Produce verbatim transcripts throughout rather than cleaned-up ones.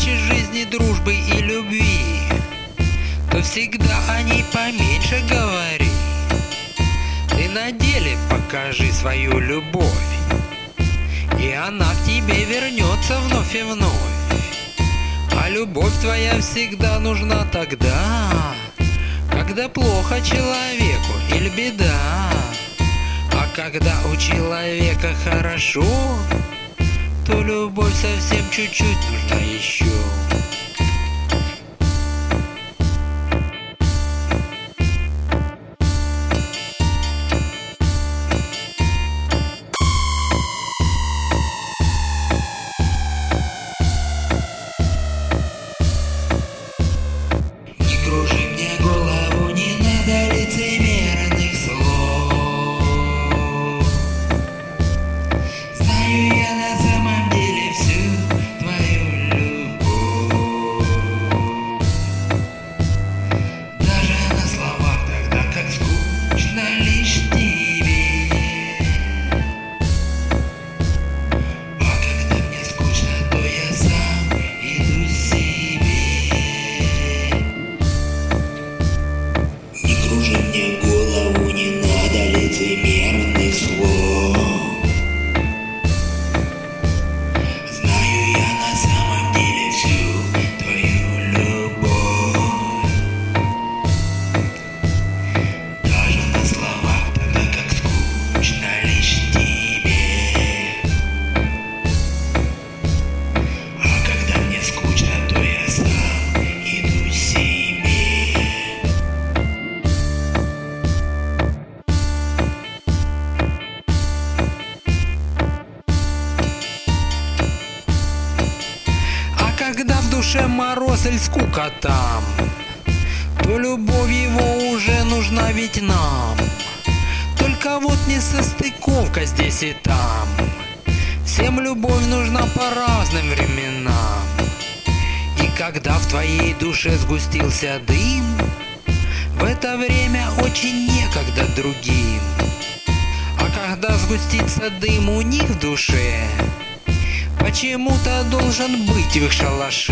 хочешь жизни, дружбы и любви, то всегда о ней поменьше говори. Ты на деле покажи свою любовь, и она к тебе вернется вновь и вновь. А любовь твоя всегда нужна тогда, когда плохо человеку или беда. А когда у человека хорошо, то любовь совсем чуть-чуть нужна еще. Когда в душе мороз или скука там, то любовь его уже нужна ведь нам. Только вот несостыковка здесь и там. Всем любовь нужна по разным временам. И когда в твоей душе сгустился дым, в это время очень некогда другим. А когда сгустится дым у них в душе, почему-то должен быть в их шалаше.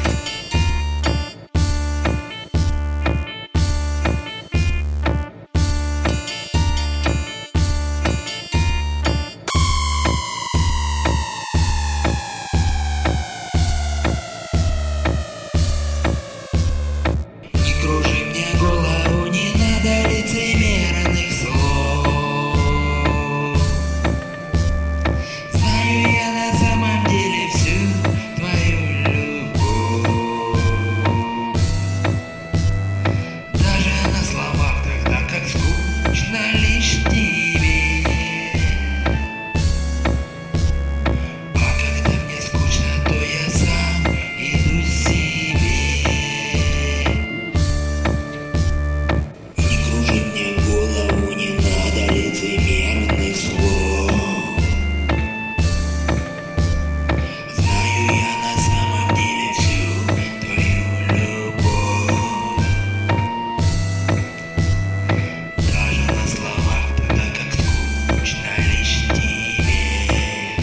Не кружи мне голову, не надо лицемерных слов. Знаю я на самом деле всю твою любовь. Даже на словах тогда как скучно лишь тебе. А когда мне скучно, то я сам иду себе. Не кружи мне голову, не надо лицемерных слов. Знаю я на самом деле всю твою любовь. Даже на словах тогда как скучно лишь тебе.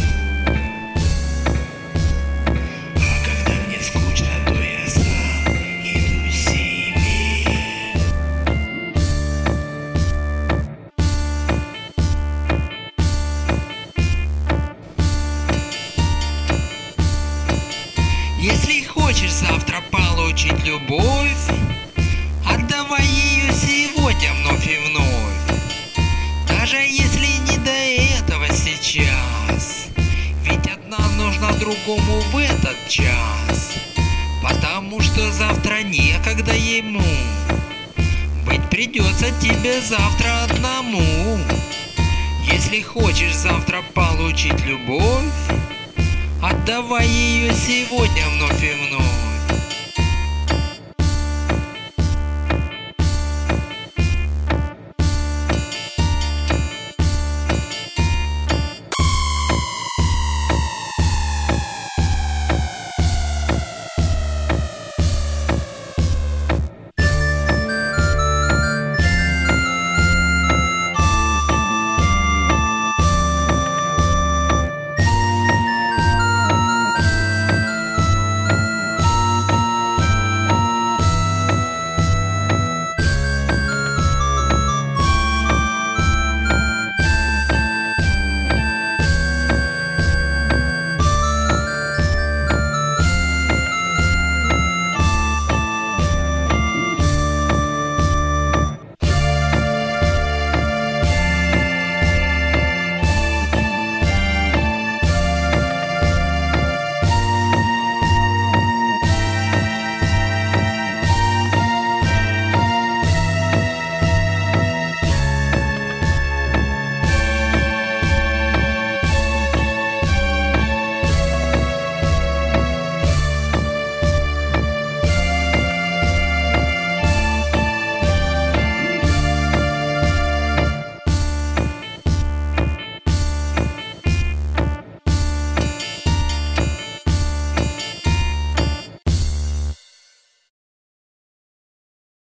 А когда мне скучно, то я сам иду себе. Если хочешь завтра получить любовь, отдавай ее сегодня вновь и вновь. Даже если не до этого сейчас, ведь одна нужна другому в этот час. Потому что завтра некогда ему, быть придется тебе завтра одному. Если хочешь завтра получить любовь, отдавай ее сегодня вновь и вновь.